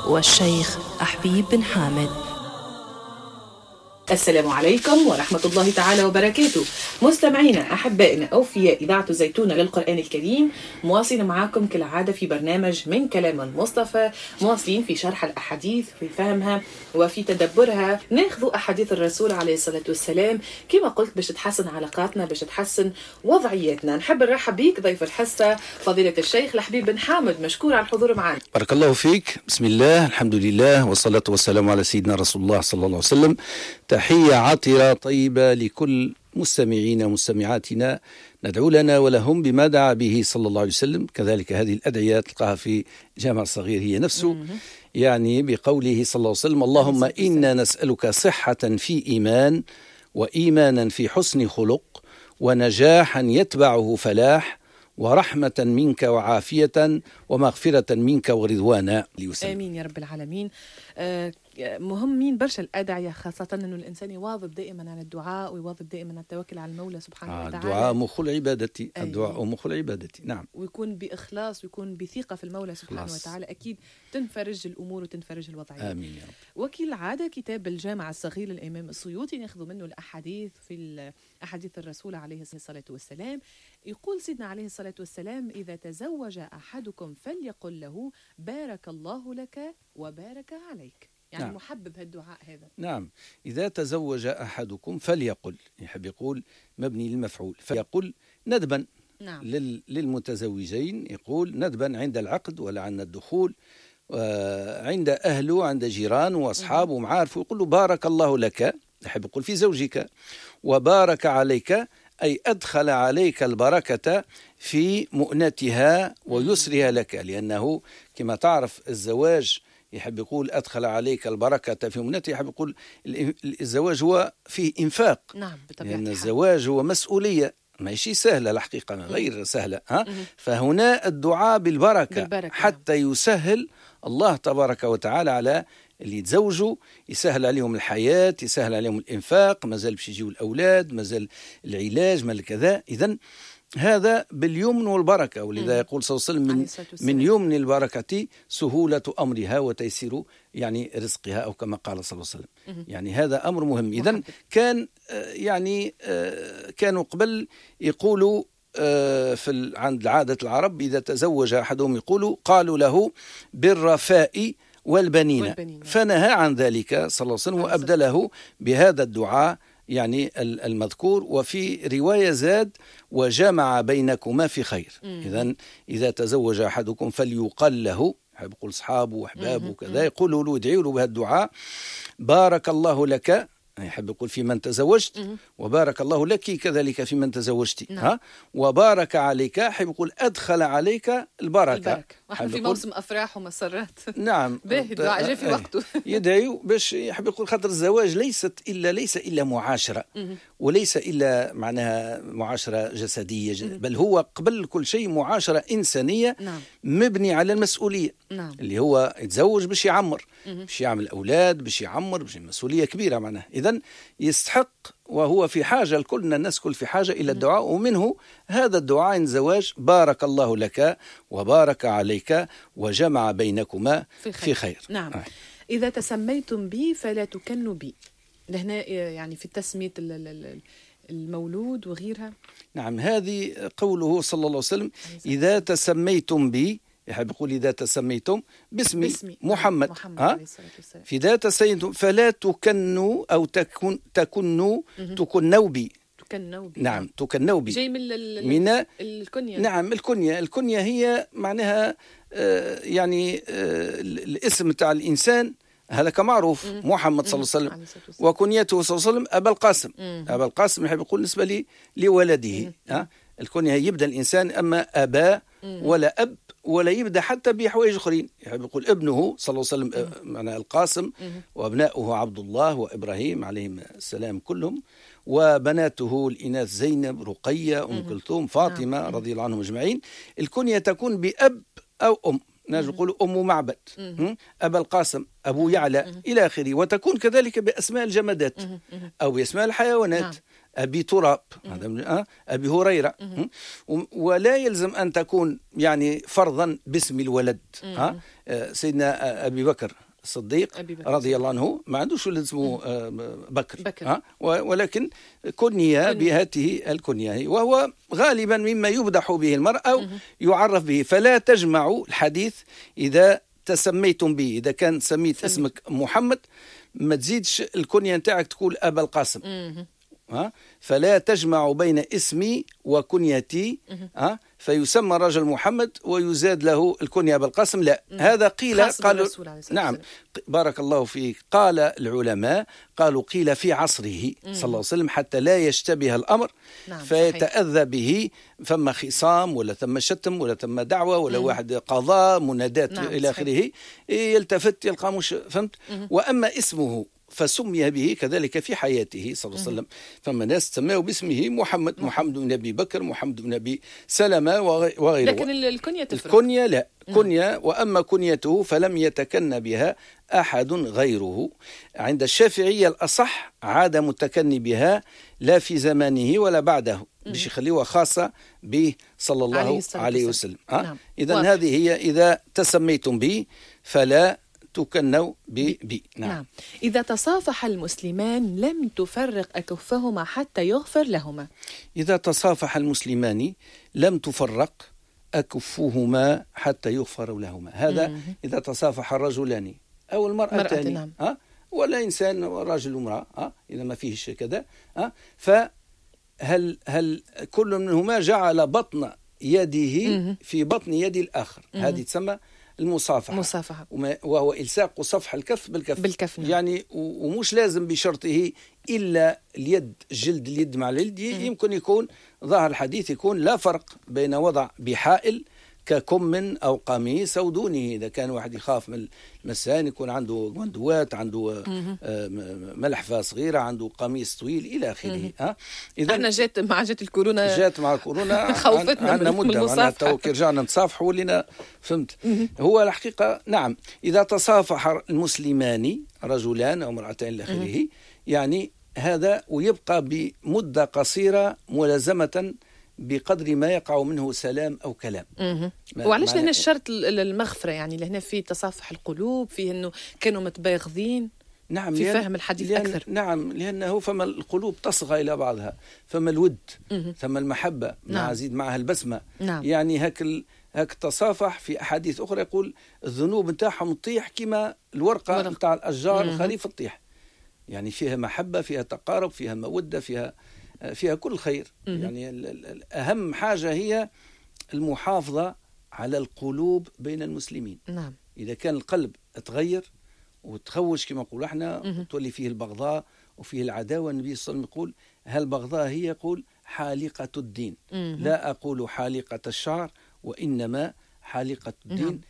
والشيخ أحبيب بن حامد. السلام عليكم ورحمة الله تعالى وبركاته. مستمعينا أحبائنا أوفياء إذاعة زيتونة للقرآن الكريم، مواصلين معكم كالعادة في برنامج من كلام المصطفى، مواصلين في شرح الأحاديث، في فهمها وفي تدبرها. ناخذ أحاديث الرسول عليه الصلاة والسلام كما قلت باش تحسن علاقاتنا، باش تحسن وضعياتنا. نحب نرحب بيك ضيف الحصة فضيلة الشيخ الحبيب بن حامد، مشكور على الحضور معنا. بارك الله فيك. بسم الله، الحمد لله، والصلاة والسلام على سيدنا رسول الله صلى الله عليه وسلم. تحية عطرة طيبة لكل مستمعين ومستمعاتنا، ندعو لنا ولهم بما دعا به صلى الله عليه وسلم. كذلك هذه الأدعية تلقاها في جامع الصغير هي نفسه، يعني بقوله صلى الله عليه وسلم: اللهم إنا نسألك صحة في إيمان، وإيمانا في حسن خلق، ونجاحا يتبعه فلاح، ورحمة منك وعافية، ومغفرة منك ورضوانا. آمين يا رب العالمين. مهمين برشا الأدعية، خاصة أنه الإنسان يواظب دائما على الدعاء ويواظب دائما على التوكل على المولى سبحانه وتعالى. الدعاء مخ العبادة. الدعاء مخ العبادة. نعم. ويكون بإخلاص ويكون بثقة في المولى سبحانه وتعالى، أكيد تنفرج الأمور وتنفرج الوضعيات. آمين يا رب. وكالعادة كتاب الجامع الصغير للإمام السيوطي ناخذ منه الأحاديث في أحاديث الرسول عليه الصلاة والسلام. يقول سيدنا عليه الصلاة والسلام: إذا تزوج أحدكم فليقل له بارك الله لك وبارك عليك. يعني نعم. محبب هالدعاء هذا. نعم، إذا تزوج أحدكم فليقل، يحب يقول مبني للمفعول، فيقول ندبا. نعم. للمتزوجين يقول ندبا عند العقد ولا عند الدخول، عند أهله، عند جيران وأصحابه ومعارفه، يقول له بارك الله لك، يحب يقول في زوجك، وبارك عليك، أي أدخل عليك البركة في مؤنتها ويسرها لك، لأنه كما تعرف الزواج يحب يقول أدخل عليك البركة في مؤنتها، يحب يقول الزواج هو فيه إنفاق. نعم، لأن الزواج هو مسؤولية، ما شيء سهلة الحقيقة، غير سهلة. فهنا الدعاء بالبركة حتى يسهل الله تبارك وتعالى على اللي يتزوجوا، يسهل عليهم الحياة، يسهل عليهم الإنفاق، مازال باش يجيوا الأولاد، مازال العلاج، مازال كذا. إذن هذا باليمن والبركة، ولذا يقول صلى الله عليه وسلم من يمن البركة سهولة أمرها وتيسير يعني رزقها، أو كما قال صلى الله عليه وسلم. يعني هذا أمر مهم. إذن كان يعني كانوا قبل يقولوا عند عادة العرب إذا تزوج أحدهم قالوا له بالرفاء والبنين. فنهى عن ذلك صلى الله عليه وسلم وأبدله بهذا الدعاء يعني المذكور. وفي رواية زاد: وجمع بينكما في خير. إذن إذا تزوج أحدكم فليقل له، يقول أصحابه وأحبابه كذا، يقولوا له، يدعوا له بهذا الدعاء: بارك الله لك، يحب يقول في من تزوجت، وبارك الله لك كذلك في من تزوجت. وبارك عليك، يحب يقول أدخل عليك البركة. ونحن في موسم أفراح ومسرات. نعم، الدعاء جاء في وقته. يدعو باش يحب يقول خاطر الزواج ليس إلا معاشرة، وليس إلا معناها معاشرة جسدية، بل هو قبل كل شيء معاشرة إنسانية. نعم. مبني على المسؤولية. نعم. اللي هو يتزوج باش يعمر، باش يعمل أولاد، باش يعمر، باش مسؤولية كبيرة معناها. إذن يستحق، وهو في حاجة، كلنا الناس كل في حاجة إلى الدعاء، ومنه هذا الدعاء عند الزواج: بارك الله لك وبارك عليك وجمع بينكما في خير. نعم. إذا تسميتم بي فلا تكنوا بي، لهنا يعني في التسمية المولود وغيرها. نعم، هذه قوله صلى الله عليه وسلم: إذا تسميتم بي، يحب يقول إذا تسميتم باسمي محمد. في ذا تسميتم فلا تكنوا، أو تكنوا بي. نعم، تكنوا بي جاي من الكنية. نعم، الكنية هي معناها يعني الاسم تاع الإنسان، هذا كمعروف محمد صلى الله عليه وسلم، وكنيته صلى الله عليه وسلم أبا القاسم. أبا القاسم يحب يقول نسبة لولده. الكنية يبدأ الإنسان أما أبا ولا أب، ولا يبدأ حتى بحوايج أخرين. يحب يقول ابنه صلى الله عليه وسلم معنى القاسم، وأبناؤه عبد الله وإبراهيم عليهم السلام كلهم، وبناته الإناث زينب، رقية، أم كلثوم، فاطمة رضي الله عنهم أجمعين. الكنية تكون بأب أو أم، نقول أم معبد، أبا القاسم، أبو يعلى، إلى آخره. وتكون كذلك بأسماء الجمادات أو بأسماء الحيوانات. أبي تراب، أبي هريرة. ولا يلزم أن تكون يعني فرضا باسم الولد. سيدنا أبي بكر الصديق رضي الله عنه ما عندوش ولد اسمه بكر. ولكن كنية بهذه الكنية، وهو غالبا مما يمدح به المرء أو يعرف به. فلا تجمعوا الحديث إذا تسميتم به. إذا كان سميت اسمك محمد ما تزيدش الكنية نتاعك تقول أبا القاسم. فلا تجمع بين اسمي وكنيتي فيسمى الرجل محمد ويزاد له الكنية بالقاسم. لا، هذا قيل قالوا نعم بارك الله فيك. قال العلماء قالوا قيل في عصره صلى الله عليه وسلم حتى لا يشتبه الأمر فيتأذى به. ثم خصام ولا ثم شتم ولا ثم دعوة ولا واحد قضاء منادات إلى آخره يلتفت يلقى مش فهمت. وأما اسمه فسمي به كذلك في حياته صلى الله عليه وسلم. فما ناس سماه باسمه محمد، محمد بن أبي بكر، محمد بن أبي سلمة وغيره. لكن الكنية تفرق. الكنية لا، كنية. وأما كنيته فلم يتكن بها أحد غيره. عند الشافعية الأصح عادة متكني بها لا في زمانه ولا بعده، باش يخليوها خاصة به صلى الله عليه وسلم. إذن هذه هي إذا تسميتم به فلا تكنوا بي. نعم. إذا تصافح المسلمان لم تفرق أكفهما حتى يغفر لهما. إذا تصافح المسلمان لم تفرق أكفهما حتى يغفر لهما. هذا إذا تصافح الرجلان أو المرأتان. نعم. ولا إنسان راجل وامرأة إذا ما فيهش كذا. فهل كل منهما جعل بطن يده في بطن يد الآخر. هذه تسمى المصافحة. وهو إلصاق صفح الكف بالكف. يعني ومش لازم بشرطه إلا اليد، جلد اليد مع اليد. يمكن يكون ظاهر الحديث يكون لا فرق بين وضع بحائل ككم أو قميص أو دونه. إذا كان واحد يخاف من المسان يكون عنده غندوات، عنده ملحفة صغيرة، عنده قميص طويل إلى آخره. إذا احنا جات مع الكورونا خوفتنا عندنا مدة معناها تو كي رجعنا نتصافحوا ولينا فهمت. هو الحقيقة نعم إذا تصافح المسلمان رجلان أو امرأتان إلى آخره يعني هذا، ويبقى بمدة قصيرة ملازمة بقدر ما يقع منه سلام أو كلام. وعلاش لهنا الشرط المغفرة؟ يعني لهنا في تصافح القلوب، فيه أنه كانوا متباغضين. نعم، في فهم الحديث أكثر. نعم، لأنه فما القلوب تصغى إلى بعضها، فما الود، ثم المحبة مع زيد معها البسمة. يعني هك تصافح. في أحاديث أخرى يقول الذنوب نتاعهم تطيح كما الورقة نتاع الأشجار الخريف تطيح. يعني فيها محبة، فيها تقارب، فيها مودة، فيها كل خير. يعني أهم حاجة هي المحافظة على القلوب بين المسلمين. نعم. إذا كان القلب تغير وتخوش كما نقول احنا وتولي فيه البغضاء وفيه العداوة، النبي صلى الله عليه وسلم يقول هالبغضاء هي يقول حالقة الدين. لا أقول حالقة الشعر وإنما حالقة الدين.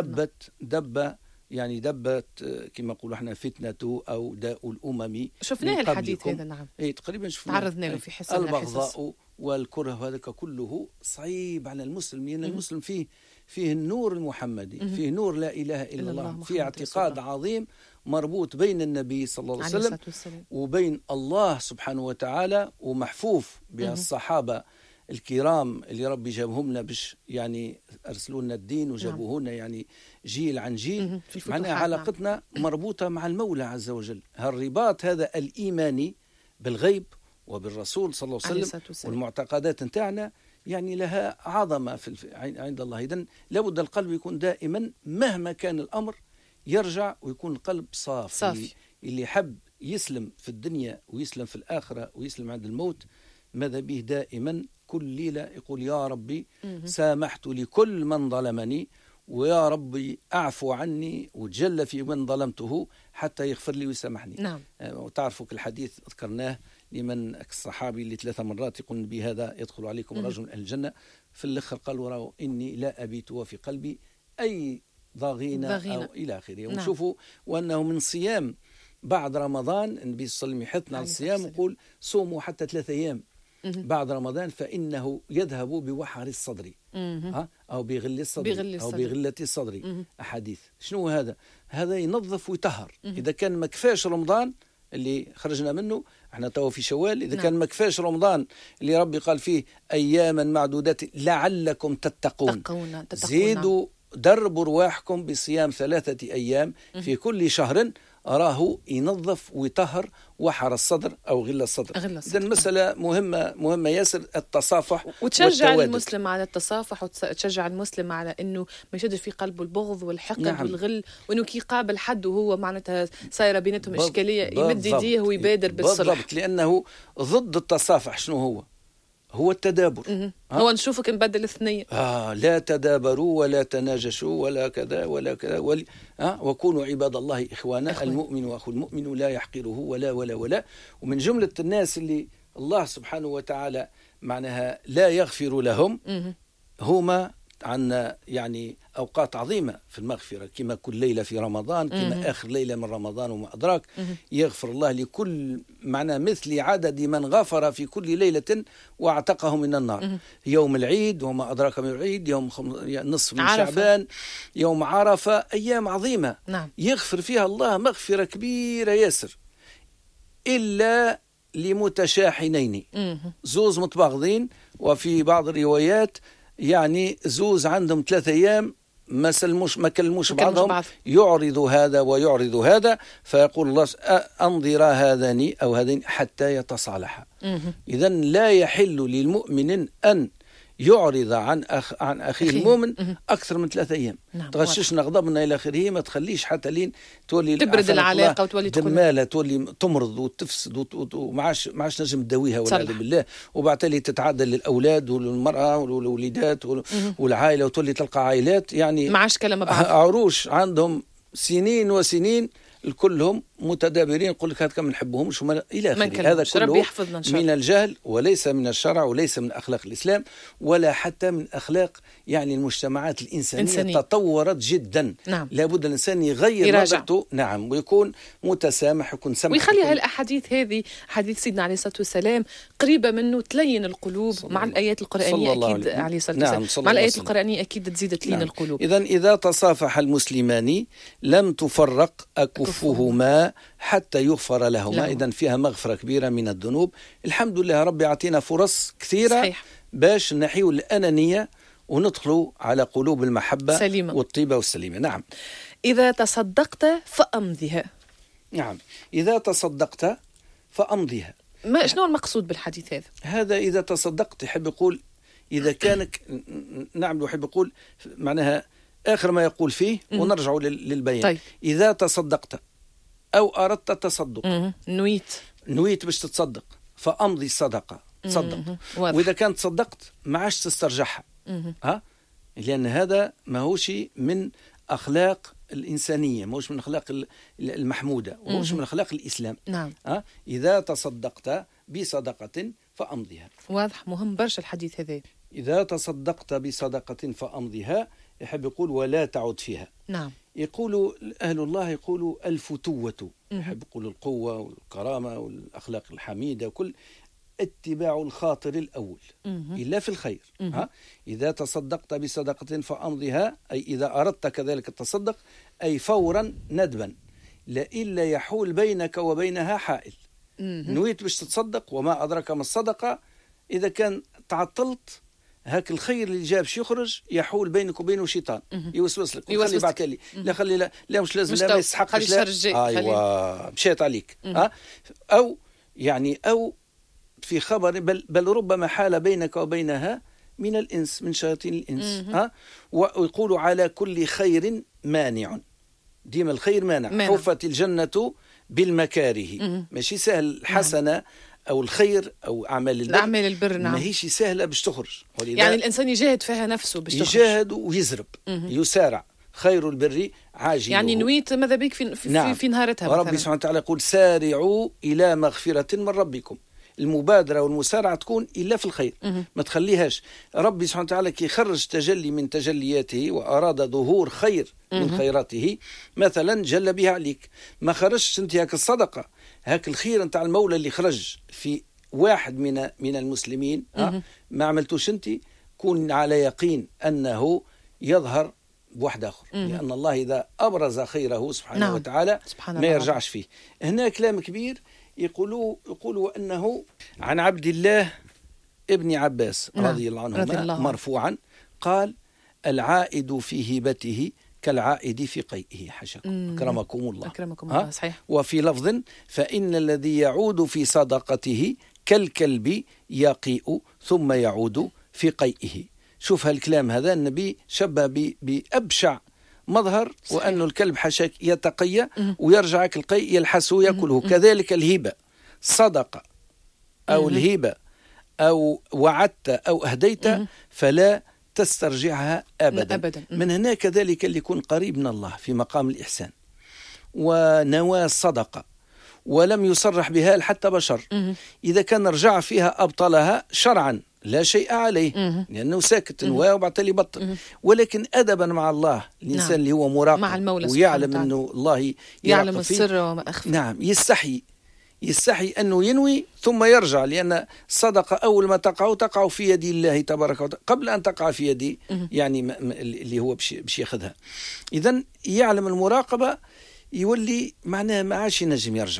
دبت كما نقولوا احنا فتنة أو داء الأمم. شفناه الحديث هذا. نعم. تقريبا شفناه. تعرضنا له في حصة البغضاء والكره هذا كله صعيب على المسلم، لأن المسلم فيه النور المحمدي، فيه نور لا إله إلا الله، فيه اعتقاد عظيم مربوط بين النبي صلى الله عليه وسلم وبين الله سبحانه وتعالى، ومحفوف بالصحابة الكرام اللي ربي جابهم لنا باش يعني أرسلوا لنا الدين وجابوه لنا يعني جيل عن جيل. معناها علاقتنا مربوطة مع المولى عز وجل. هالرباط هذا الإيماني بالغيب وبالرسول صلى الله عليه وسلم والمعتقدات نتاعنا يعني لها عظمة عند الله. إذن لابد القلب يكون دائما مهما كان الأمر يرجع ويكون القلب صافي. اللي حب يسلم في الدنيا ويسلم في الآخرة ويسلم عند الموت ماذا به دائما كل ليلة يقول يا ربي سامحت لكل من ظلمني، ويا ربي أعفو عني وتجلى في من ظلمته حتى يغفر لي ويسامحني. نعم. وتعرفوا الحديث ذكرناه لمن الصحابي اللي 3 مرات يقول بهذا يدخل عليكم رجل أهل في الآخر قال وراه إني لا أبيت وفي قلبي أي ضغينة أو إلى آخره. ونشوفوا وأنه من صيام بعد رمضان النبي صلى الله عليه وسلم يحثنا على الصيام ويقول صوموا حتى 3 أيام بعد رمضان فإنه يذهب بوحر الصدر أو بغل الصدر أو بغلة الصدر. أحاديث شنو هذا ينظف ويطهر. إذا كان ما كفاش رمضان اللي خرجنا منه، احنا توا في شوال. إذا كان ما كفاش رمضان اللي ربي قال فيه أياما معدودات لعلكم تتقون، زيدوا دربوا رواحكم بصيام 3 أيام في كل شهر، أراه ينظف ويطهر وحر الصدر أو غل الصدر. إذن المسألة مهمة ياسر، التصافح وتشجع المسلم على التصافح، وتشجع المسلم على أنه ما يشدش في قلبه البغض والحقد والغل، وأنه كي يقابل حد وهو معناتها صايرة بيناتهم إشكالية يمد يديه ويبادر بالصلح. بالضبط، لأنه ضد التصافح شنو هو التدابر. هو نشوفك نبدل الثنية. لا تدابروا ولا تناجشوا ولا كذا ولا كذا وكونوا عباد الله إخوانا، المؤمن وأخو المؤمن لا يحقره ولا ولا ولا. ومن جملة الناس اللي الله سبحانه وتعالى معناها لا يغفر لهم هما عندنا يعني أوقات عظيمة في المغفرة، كما كل ليلة في رمضان، كما آخر ليلة من رمضان وما أدراك، يغفر الله لكل معنى مثل عدد من غفر في كل ليلة واعتقه من النار. يوم العيد وما أدراك من العيد، يوم نصف من شعبان، يوم عرفة، أيام عظيمة. يغفر فيها الله مغفرة كبيرة ياسر، إلا لمتشاحنين، زوز متباغضين، وفي بعض الروايات يعني زوز عندهم 3 أيام ما كلموش بعضهم، يعرض هذا ويعرض هذا، فيقول الله أنظر هذان أو هذين حتى يتصالحا. إذن لا يحل للمؤمن أن يعرض عن أخيه المؤمن أكثر من 3 أيام. تغششنا غضبنا إلى آخره، ما تخليش حتى لين تولي تبرد العلاقة وتولي دمالة، تولي تمرض وتفسد ومعاش نجم تداويها والعياذ بالله، وبعتلي تتعدى للأولاد والمرأة والوليدات والعائلة، وتولي تلقى عائلات يعني معاش كلام بعض، عروش عندهم سنين وسنين كلهم متدابرين، يقول لك هذا ما نحبهمش إلى آخره. هذا كله من الجهل، وليس من الشرع، وليس من أخلاق الإسلام، ولا حتى من أخلاق يعني المجتمعات الإنسانية. تطورت جدا. لابد الإنسان يغير نظرته، ويكون متسامح، يكون سمح، ويخلي هالأحاديث هذه حديث سيدنا عليه الصلاة والسلام قريبة منه، تلين القلوب مع الآيات القرآنية أكيد عليه الصلاة والسلام. مع الآيات القرآنية أكيد تزيد تلين القلوب. إذا تصافح المسلمان لم تفرق أكفهما حتى يغفر لهما. إذن فيها مغفرة كبيرة من الذنوب. الحمد لله ربي عطينا فرص كثيرة باش نحيو الأنانية وندخلوا على قلوب المحبة سليمة والطيبة والسليمة. إذا تصدقت فأمضها. إذا تصدقت فأمضها. شنو المقصود بالحديث هذا إذا تصدقت يحب يقول إذا كانك يحب يقول معناها آخر ما يقول فيه ونرجع للبيان. إذا تصدقت أو أردت التصدق، نويت باش تتصدق، فأمضي الصدقة، تصدق. وإذا كانت تصدقت ما عادش تسترجعها، لأن هذا ما هوش من أخلاق الإنسانية، ما هوش من أخلاق المحمودة، وما هوش من أخلاق الإسلام. إذا تصدقت بصدقة فأمضيها. واضح، مهم برشا الحديث هذا. إذا تصدقت بصدقة فأمضيها، يحب يقول ولا تعد فيها. يقولوا أهل الله يقولوا الفتوة، يحب يقول القوة والكرامة والأخلاق الحميدة، وكل اتباع الخاطر الأول إلا في الخير. إذا تصدقت بصدقة فأمضها، أي إذا أردت كذلك التصدق، أي فورا ندبا، إلا يحول بينك وبينها حائل. نويت باش تتصدق وما أدرك ما الصدقة، إذا كان تعطلت هاك الخير اللي جابش يخرج يحول بينك وبينه شيطان يوسوس لك، خلي بعتلي، لا خلي لا مش لازم، لا ما يسحقش، لا مشيت عليك. أو في خبر بل ربما حال بينك وبينها من الإنس، من شياطين الإنس. ويقول على كل خير مانع، ديما الخير مانع. حفت الجنة بالمكاره. ماشي سهل الحسنة أو الخير أو أعمال البر ما هيش سهلة باش تخرج، يعني الإنسان يجاهد فيها نفسه باش تخرج، يجاهد ويزرب، يسارع. خير البر عاجله، يعني نويت ماذا بك في نهارتها. وربي سبحانه وتعالى يقول سارعوا إلى مغفرة من ربكم. المبادرة والمسارعة تكون إلا في الخير، ما تخليهاش. ربي سبحانه وتعالى كي خرج تجلي من تجلياته وأراد ظهور خير من خيراته، مثلا جل بها عليك، ما خرجش انت هاك الصدقة، هاك الخير نتاع المولى اللي خرج في واحد من المسلمين، ما عملتوش انت، كون على يقين أنه يظهر بواحد آخر، لأن الله إذا أبرز خيره سبحانه وتعالى ما يرجعش فيه. هنا كلام كبير يقولوا أنه عن عبد الله ابن عباس رضي الله عنهما مرفوعا قال: العائد في هبته كالعائد في قيئه. حشاكم أكرمكم الله. أكرمكم الله. صحيح. وفي لفظ: فإن الذي يعود في صدقته كالكلب يقيء ثم يعود في قيئه. شوف هالكلام هذا النبي شبه بأبشع مظهر، وأن الكلب حشاك يتقي ويرجع القيء يلحس ويأكله. كذلك الهبة، صدقة أو الهبة أو وعدت أو أهديت فلا تسترجعها أبدا. من هنا كذلك اللي يكون قريب من الله في مقام الإحسان ونوى الصدقة ولم يصرح بها حتى بشر، إذا كان رجع فيها أبطلها شرعا لا شيء عليه، لأنه ساكت نواه وبعتالي بطل. ولكن أدبا مع الله الإنسان اللي هو مراقب مع المولى ويعلم أنه الله يعلم السر وما أخفى، نعم، يستحي أنه ينوي ثم يرجع، لأن الصدقة أول ما تقع في يد الله تبارك وتعالى قبل أن تقع في يدي يعني اللي هو بش ياخذها. إذن يعلم المراقبة يولي معناه ما عادش ينجم يرجع،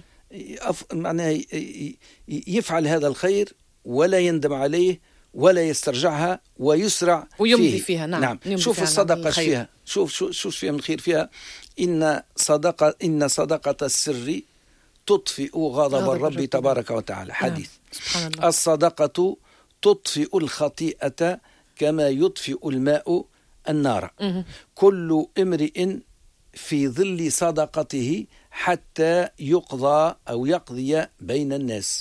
معناه يفعل هذا الخير ولا يندم عليه ولا يسترجعها ويسرع ويمضي فيها. نعم. شوف الصدقة فيها، شوف فيها من الخير فيها: إن صدقة السر تطفئ غضب الرب تبارك وتعالى. حديث. سبحان الله. الصدقة تطفئ الخطيئة كما يطفئ الماء النار. كل امرئ في ظل صدقته حتى يقضي بين الناس.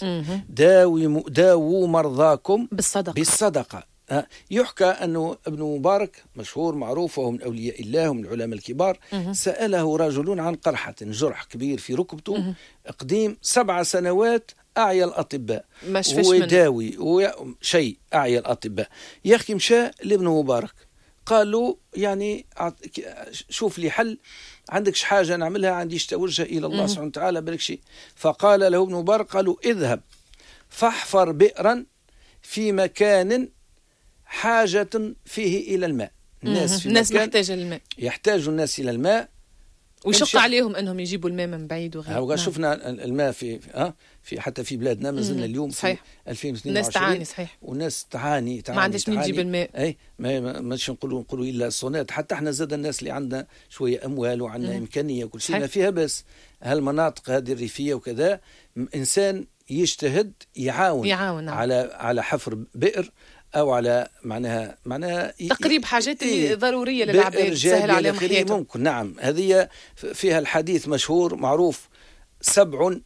داووا مرضاكم بالصدقة. يحكى أنه ابن مبارك مشهور معروف وهو من أولياء الله ومن العلماء الكبار، سأله رجل عن قرحة، جرح كبير في ركبته قديم 7 سنوات، أعيا الأطباء هو يداوي شيء، أعيا الأطباء. يا أخي مشى لابن مبارك قال له يعني شوف لي حل، عندكش حاجة نعملها؟ عنديش توجه إلى الله سبحانه وتعالى برك شيء. فقال له ابن مبارك قالوا: اذهب فاحفر بئرا في مكان حاجة فيه إلى الماء. الناس محتاجة للماء، يحتاج الناس إلى الماء، ويشق عليهم أنهم يجيبوا الماء من بعيد وغيره. شفنا الماء في حتى في بلادنا ما زلنا اليوم في 2022 الناس تعاني. صحيح. والناس تعاني ما عندش من تجيب الماء. أي ماش نقولوا إلا الصونات. حتى احنا زاد الناس اللي عندنا شوية أموال وعندنا إمكانية وكل شيء ما فيها، بس هالمناطق هذه الريفية وكذا إنسان يجتهد يعاون على حفر بئر أو على معناها تقريب حاجات اللي ضرورية للعباد تسهل عليهم حياتهم. ممكن. نعم. هذه فيها الحديث مشهور معروف: 7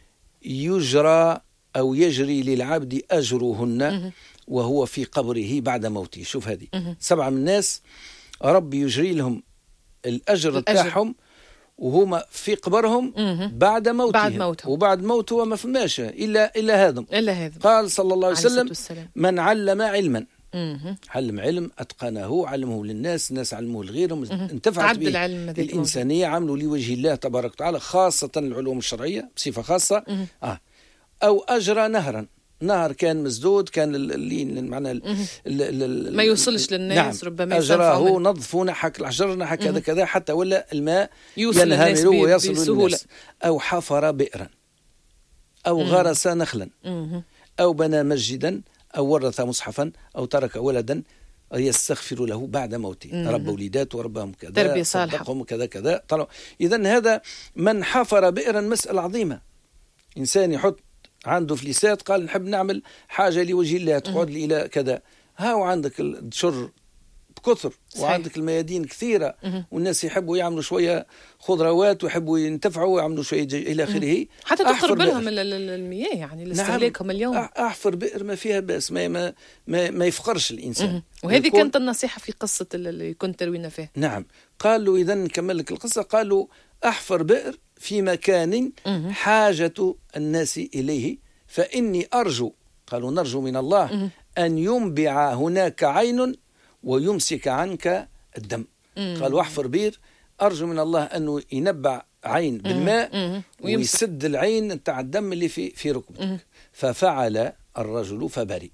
يجرى أو يجري للعبد أجرهن وهو في قبره بعد موته. شوف هذه 7 من الناس ربي يجري لهم الأجر بتاعهم وهما في قبرهم بعد موتهم. وبعد موته ما فماش إلا هذا. قال صلى الله عليه وسلم: من علم علما علم علم أتقنه علمه للناس، الناس علموه لغيرهم، انتفعت به الإنسانية، عملوا لوجه الله تبارك وتعالى، خاصة العلوم الشرعية بصفة خاصة. أو أجرى نهر كان مسدود، كان ما يوصلش للناس. نعم. ربما أجراه نظف نحك الأحجار نحك كذا كذا حتى ولا الماء ينهمر ويصل للناس. أو حفر بئرا أو غرس نخلا أو بنى مسجدا أو ورث مصحفا أو ترك ولدا يستغفر له بعد موته، رب وليداته وربهم كذا صدقهم كذا كذا. إذن هذا من حفر بئرا مسألة عظيمة. إنسان يحط عنده فليسات قال نحب نعمل حاجة لوجه الله تقعد لي إلى كذا، هاو عندك الشر بكثر وعندك الميادين كثيرة والناس يحبوا يعملوا شوية خضروات ويحبوا ينتفعوا ويعملوا شوية إلى آخره، حتى تقرب لهم المياه يعني لاستهلاكهم اليوم. أحفر بئر ما فيها بأس، ما يفقرش الإنسان. وهذه كانت النصيحة في قصة اللي كنت تروينا فيها. نعم. قالوا إذن نكمل لك القصة، قالوا أحفر بئر في مكان حاجة الناس إليه فإني أرجو، قالوا نرجو من الله أن ينبع هناك عين ويمسك عنك الدم. قالوا أحفر بئر أرجو من الله أنه ينبع عين بالماء ويسد العين تاع الدم اللي في ركبتك. ففعل الرجل فبرئ.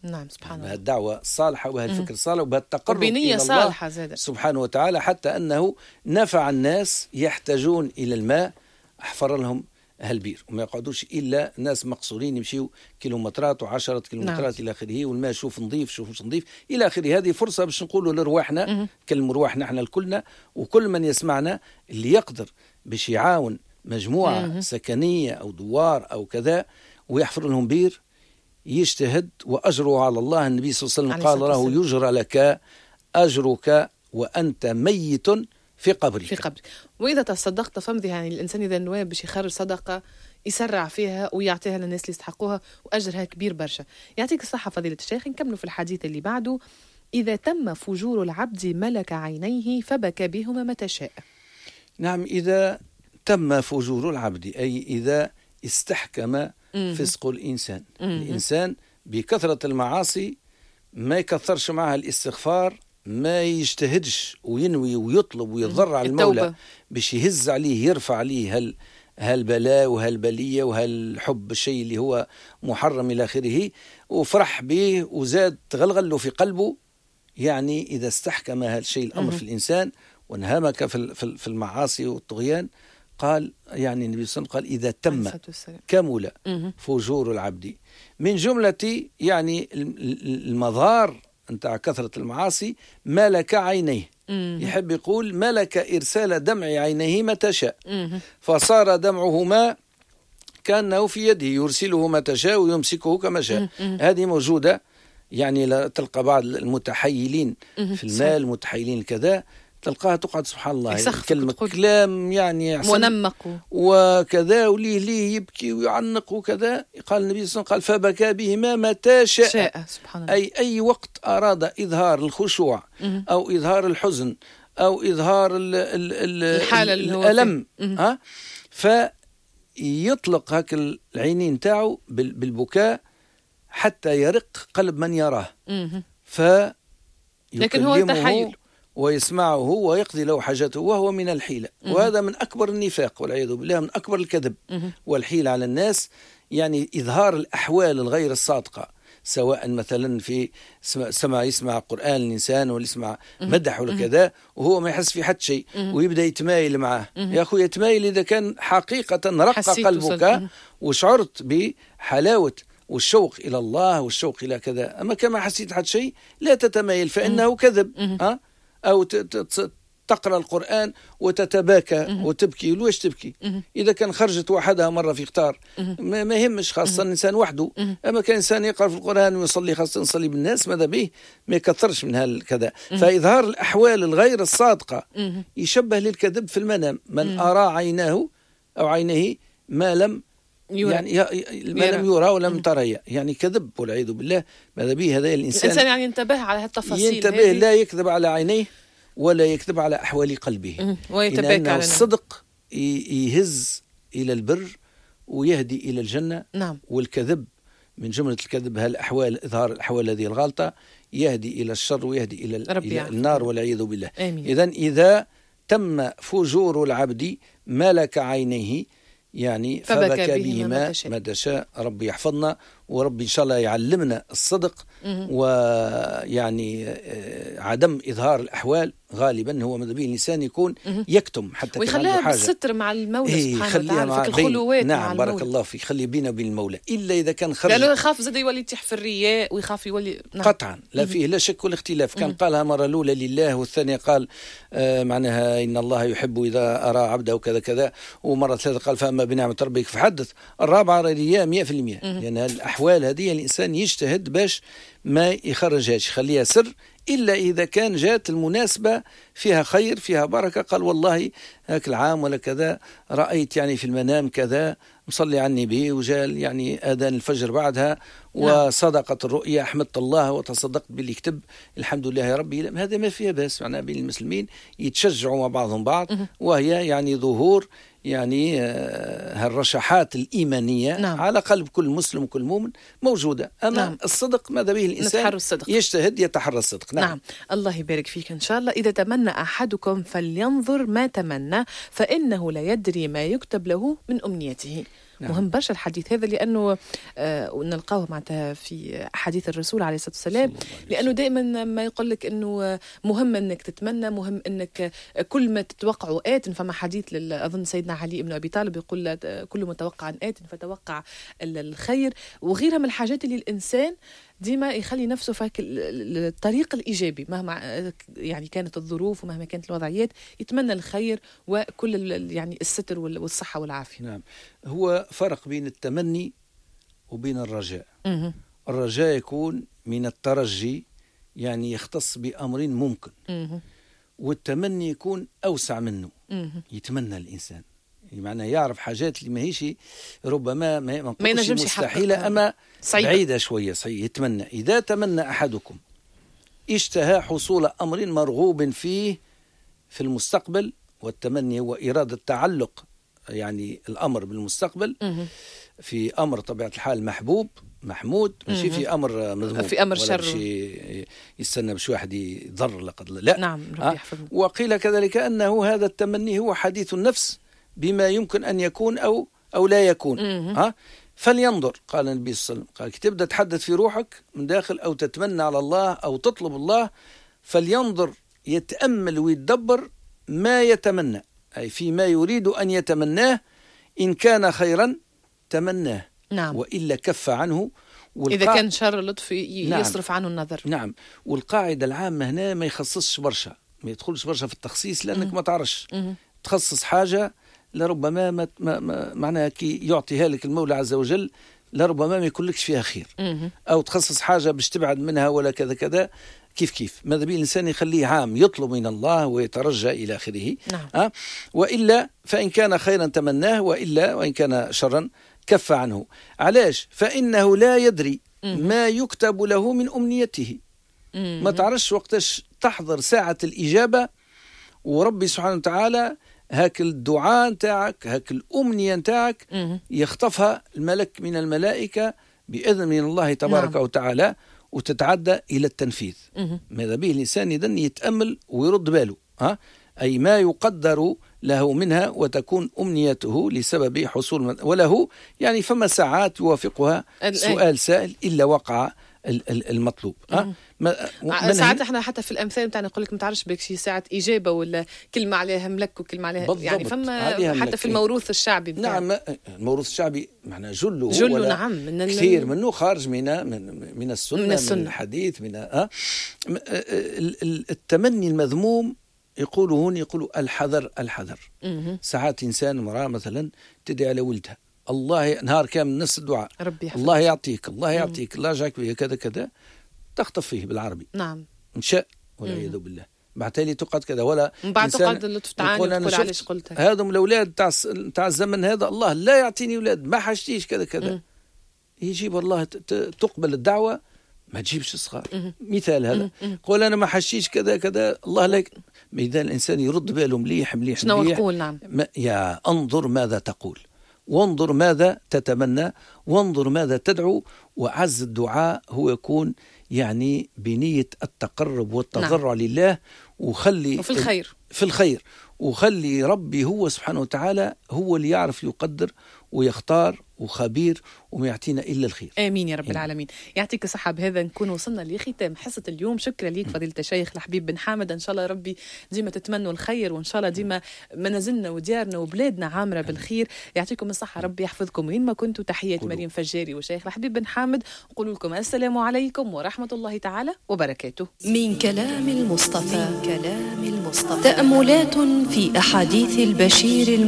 نعم سبحان الله. بهالدعوة الصالحة وبهالفكر الصالح وبهالتقرب إلى الله صالحة زادة سبحانه وتعالى، حتى أنه نفع الناس يحتاجون إلى الماء، أحفر لهم هالبير وما يقعدوش إلا ناس مقصورين يمشيوا كيلومترات و10 كيلومترات إلى آخره، والماء شوف نظيف شوف مش نظيف إلى آخره. هذه فرصة باش نقولوا لرواحنا، كلمة رواحنا احنا الكلنا وكل من يسمعنا اللي يقدر باش يعاون مجموعة سكنية أو دوار أو كذا ويحفر لهم بير يجتهد وأجره على الله. النبي صلى الله عليه وسلم قال له يجرى لك أجرك وأنت ميت في قبرك. وإذا تصدقت فمضي، يعني الإنسان إذا نوى باش يخرج صدقة يسرع فيها ويعطيها للناس اللي يستحقوها وأجرها كبير برشا. يعطيك الصحة فضيلة الشيخ. نكملوا في الحديث اللي بعده. إذا تم فجور العبد ملك عينيه فبكى بهما متى شاء. نعم، إذا تم فجور العبد أي إذا استحكم فسق الإنسان. الإنسان بكثرة المعاصي ما يكثرش معها الاستغفار، ما يجتهدش وينوي ويطلب ويتضرع المولى باش يهز عليه يرفع عليه هالبلاء وهالبلية وهالحب الشيء اللي هو محرم إلى آخره، وفرح به وزاد تغلغل له في قلبه. يعني إذا استحكم هالشيء الأمر في الإنسان وانهمك في المعاصي والطغيان، قال يعني النبي صلى الله عليه وسلم قال إذا تم كمل فجور العبد من جملة يعني المضار نتاع كثرة المعاصي ملك عينيه. يحب يقول ملك إرسال دمع عينيه متى شاء، فصار دمعهما كأنه في يده يرسله متى شاء ويمسكه كما شاء. هذه موجودة، يعني لا تلقى بعض المتحيلين في المال متحيلين كذا تلقاها تقعد سبحان الله كلمة كلام يعني منمق وكذا وليه يبكي ويعنق وكذا. قال النبي صلى الله عليه وسلم قال فبكى بهما متى شاء. سبحان الله. أي وقت أراد إظهار الخشوع أو إظهار الحزن أو إظهار الألم فيطلق هك العينين تاعه بالبكاء حتى يرق قلب من يراه، لكن هو تحيل ويسمعه ويقضي له حاجته، وهو من الحيلة. وهذا من أكبر النفاق والعياذ بالله، من أكبر الكذب والحيلة على الناس. يعني إظهار الأحوال الغير الصادقة، سواء مثلا في يسمع قرآن الإنسان ولا يسمع مدح ولا كذا وهو ما يحس في حد شيء ويبدأ يتمايل معه. يا أخوي يتمايل إذا كان حقيقة رق قلبك وشعرت بحلاوة والشوق إلى الله والشوق إلى كذا. أما كما حسيت حد شيء لا تتمايل فإنه كذب. أو تقرأ القرآن وتتباكى وتبكي. ليش تبكي؟ إذا كان خرجت وحدها مرة في اختار ما يهمش، خاصة الإنسان وحده. أما كان إنسان يقرأ في القرآن ويصلي، خاصة يصلي بالناس، ماذا به ما يكثرش من هالكذا. فإظهار الأحوال الغير الصادقة يشبه للكذب في المنام. من أرى عيناه أو عينه ما لم يعني ما لم يرى ولم ترى، يعني كذب والعياذ بالله. ماذا به هذا الإنسان يعني ينتبه على هالتفاصيل، ينتبه لا يكذب على عينيه ولا يكذب على أحوال قلبه. إن الصدق يهز إلى البر ويهدي إلى الجنة. نعم. والكذب من جملة الكذب هالأحوال، إظهار الأحوال هذه الغالطة يهدي إلى الشر ويهدي إلى النار والعياذ بالله. إذن إذا تم فجور العبد ملك عينيه يعني فبكى بهما متى شاء. ربي يحفظنا وربي إن شاء الله يعلمنا الصدق. ويعني عدم إظهار الأحوال غالبا هو ماذا به الإنسان يكون يكتم حتى ويخليها بالستر مع المولى سبحانه وتعالى في الخلوات. نعم بارك الله فيك، خلي بينا وبين المولى. إلا إذا كان خرج لأنه يخاف زاد يولي يتيح في الرياء ويخاف يولي قطعا لا فيه لا شك ولا اختلاف. كان قالها مرة الأولى لله والثانية قال معناها إن الله يحب إذا أرى عبده كذا كذا، ومرة ثالثة قال فأما بنعمة ربك فحدث. الرابعة رياء 100%. لأن الأحوال هذه الإنسان يجتهد باش ما يخرجهاش، يخليها سر إلا إذا كان جات المناسبة فيها خير فيها بركة. قال والله هاك العام ولا كذا رأيت يعني في المنام كذا مصلي على النبي وجال يعني آذان الفجر بعدها وصدقت الرؤيا أحمدت الله وتصدقت باللي كتب الحمد لله يا ربي. هذا ما فيها بس، معناها بين المسلمين يتشجعوا مع بعضهم بعض، وهي يعني ظهور يعني هالرشحات الإيمانية نعم. على قلب كل مسلم وكل مؤمن موجودة. أما نعم. الصدق ماذا به الإنسان يجتهد يتحرى الصدق. نعم. الله يبارك فيك إن شاء الله. إذا تمنى أحدكم فلينظر ما تمنى فإنه لا يدري ما يكتب له من أمنيته. مهم برشا الحديث هذا، لأنه نلقاه معناتها في أحاديث الرسول عليه الصلاة والسلام، لأنه دائما ما يقول لك أنه مهم أنك تتمنى، مهم أنك كل ما تتوقع آت. فما حديث أظن سيدنا علي بن أبي طالب يقول كل متوقع آت فتوقع الخير، وغيرها من الحاجات اللي الإنسان ديما يخلي نفسه في الطريق الإيجابي مهما يعني كانت الظروف ومهما كانت الوضعيات، يتمنى الخير وكل يعني الستر والصحة والعافية. نعم، هو فرق بين التمني وبين الرجاء. الرجاء يكون من الترجي، يعني يختص بأمر ممكن، والتمني يكون أوسع منه، يتمنى الإنسان معناه يعرف حاجات اللي ما هيش ربما ما نقولش مستحيلة أما بعيدة شوية. صحيح، يتمنى. إذا تمنى أحدكم اشتهى حصول أمر مرغوب فيه في المستقبل، والتمني هو إرادة تعلق يعني الأمر بالمستقبل في أمر طبيعة الحال محبوب محمود، ماشي في أمر مذموم، في أمر شر يستنى باش واحد يضر لقد لا. نعم، ربي يحفظنا. وقيل كذلك أنه هذا التمني هو حديث النفس بما يمكن أن يكون أو لا يكون. فلينظر، قال النبي صلى الله عليه وسلم، قال كي تبدأ تحدث في روحك من داخل أو تتمنى على الله أو تطلب الله، فلينظر يتأمل ويتدبر ما يتمنى، أي فيما يريد أن يتمناه، إن كان خيرا تمناه، نعم، وإلا كف عنه. إذا كان شر لطف يصرف عنه النظر. نعم. والقاعدة العامة هنا ما يخصصش برشا، ما يدخلش برشا في التخصيص، لأنك ما تعرفش تخصص حاجة لربما ما معناها كي يعطيها لك المولى عز وجل لربما ما يكونلكش فيها خير، أو تخصص حاجة باش تبعد منها ولا كذا كذا. كيف ماذا بيه الإنسان يخليه عام، يطلب من الله ويترجى إلى آخره. نعم. وإلا فإن كان خيرا تمناه، وإن كان شرا كف عنه. علاش؟ فإنه لا يدري ما يكتب له من أمنيته. ما تعرفش وقتاش تحضر ساعة الإجابة، وربي سبحانه وتعالى هاك الدعاء نتاعك، هاك الأمنية نتاعك يخطفها الملك من الملائكة بإذن من الله تبارك وتعالى، وتتعدى إلى التنفيذ. ماذا به الإنسان إذن يتأمل ويرد باله، أي ما يقدر له منها، وتكون أمنيته لسبب حصول وله يعني فما ساعات يوافقها سؤال سائل إلا وقع المطلوب. ساعات احنا حتى في الامثال بتاعنا نقول لك ما تعرفش بك شي ساعه اجابه ولا كلمه عليها ملك وكلمه عليها بالضبط. يعني فما حتى في الموروث الشعبي نعم، الموروث الشعبي معناه جله نعم، كثير منه خارج من السنه، من الحديث، من التمني المذموم. يقولوا الحذر. ساعات انسان امراه مثلا تدعي على ولدها، الله نهار كامل نفس الدعاء، الله يعطيك الله يعطيك الله يجعلك به كذا كذا، تخطف فيه بالعربي. نعم، مشاء والعياذ بالله. بعتالي تقعد كذا ولا بعد تقعد اللطف تعاني وتقول علاش قلت هذم الاولاد تاع الزمن هذا، الله لا يعطيني اولاد، ما حاجتيش كذا كذا. يجيب الله تقبل الدعوه، ما تجيبش صغار. مثال هذا، قول انا ما حاجتيش كذا كذا، الله لك. اذا الانسان يرد باله مليح شنو نقول. نعم، يا انظر ماذا تقول، وانظر ماذا تتمنى، وانظر ماذا تدعو. وعز الدعاء هو يكون يعني بنية التقرب والتضرع لله، وخلي في الخير، وخلي ربي هو سبحانه وتعالى هو اللي يعرف يقدر ويختار، وخبير وما يعطينا إلا الخير. آمين يا رب العالمين. يعطيك الصحة. بهذا نكون وصلنا لختام حصة اليوم. شكرا ليك فضيلة الشيخ الحبيب بن حامد. إن شاء الله ربي ديما تتمنوا الخير، وإن شاء الله ديما منازلنا وديارنا وبلادنا عامرة بالخير. يعطيكم الصحة، ربي يحفظكم وين ما كنتوا. تحيات مريم فجاري والشيخ الحبيب بن حامد. نقول لكم السلام عليكم ورحمة الله تعالى وبركاته. من كلام المصطفى تأملات في أحاديث البشير